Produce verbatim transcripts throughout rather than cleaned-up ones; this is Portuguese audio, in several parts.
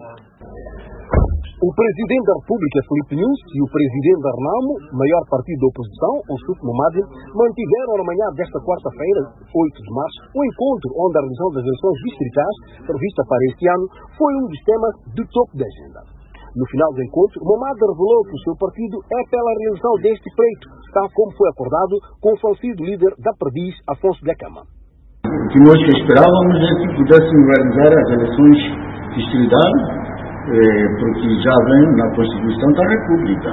O presidente da República, Filipe Nunes, e o presidente da Renamo, maior partido da oposição, o Ossuf Momadi, mantiveram na manhã desta quarta-feira, oito de março, um encontro onde a realização das eleições distritais, prevista para este ano, foi um dos temas do topo da agenda. No final do encontro, Momadi revelou que o seu partido é pela realização deste pleito, tal como foi acordado com o falecido líder da Perdiz, Afonso Dhlakama. O que nós esperávamos é que pudéssemos realizar as eleições distritais, porque já vem na Constituição da República.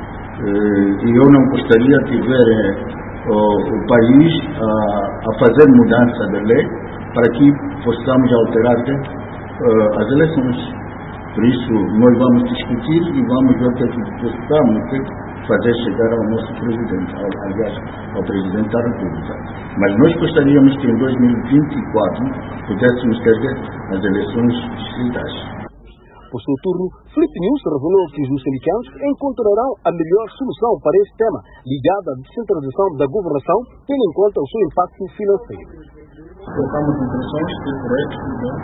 E eu não gostaria de ver o país a fazer mudança de lei para que possamos alterar as eleições. Por isso, nós vamos discutir e vamos ver o que possamos fazer chegar ao nosso presidente, aliás, ao presidente da República. Mas nós gostaríamos que em dois mil e vinte e quatro pudéssemos ter as eleições distritais. Por seu turno, Filipe Nunes revelou que os moçambicanos encontrarão a melhor solução para este tema, ligado à descentralização da governação, tendo em conta o seu impacto financeiro. Colocamos intenções corretas,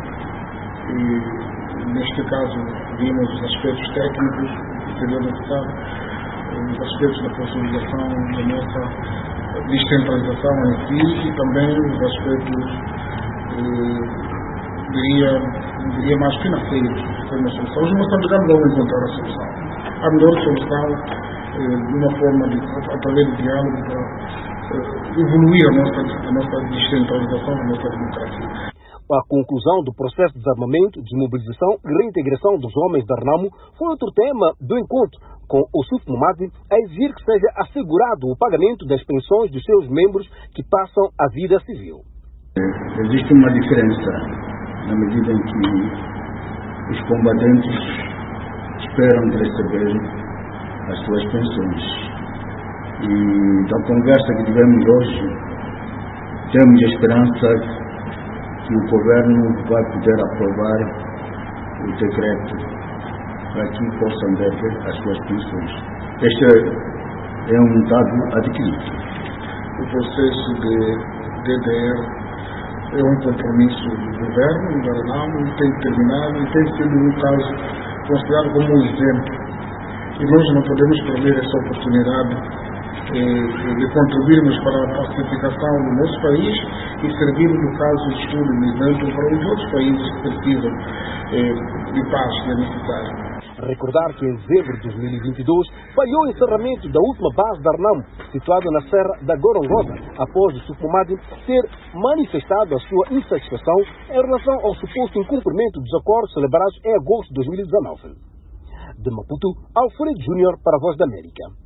e neste caso vimos os aspectos técnicos que seriam necessários, os aspectos da consolidação da nossa descentralização em si e também os aspectos, eh, diria, diria mais financeiros. Uma solução. Os moçambicanos vão encontrar a solução. A melhor solução, eh, de uma forma de, através do diálogo, para eh, evoluir a nossa, a nossa descentralização, a nossa democracia. A conclusão do processo de desarmamento, desmobilização e reintegração dos homens da Renamo foi outro tema do encontro, com o Ossuf Momadi a exigir que seja assegurado o pagamento das pensões dos seus membros que passam a vida civil. Existe uma diferença na medida em que os combatentes esperam de receber as suas pensões. E da conversa que tivemos hoje, temos a esperança que o governo vai poder aprovar o decreto para que possam ter as suas pensões. Este é um dado adquirido. O processo de D D R é um compromisso do governo, da Renamo, tem terminado e tem sido um caso considerado como um exemplo. E nós não podemos perder essa oportunidade eh, de contribuirmos para a pacificação do nosso país e servir no caso de estudo e exemplo para os outros países que precisam eh, de paz que é necessário. Recordar que em dezembro de dois mil e vinte e dois falhou o encerramento da última base da Renamo, situada na Serra da Gorongosa, após o Ossuf Momadi ter manifestado a sua insatisfação em relação ao suposto incumprimento dos acordos celebrados em agosto de dois mil e dezenove. De Maputo, Alfredo Júnior para a Voz da América.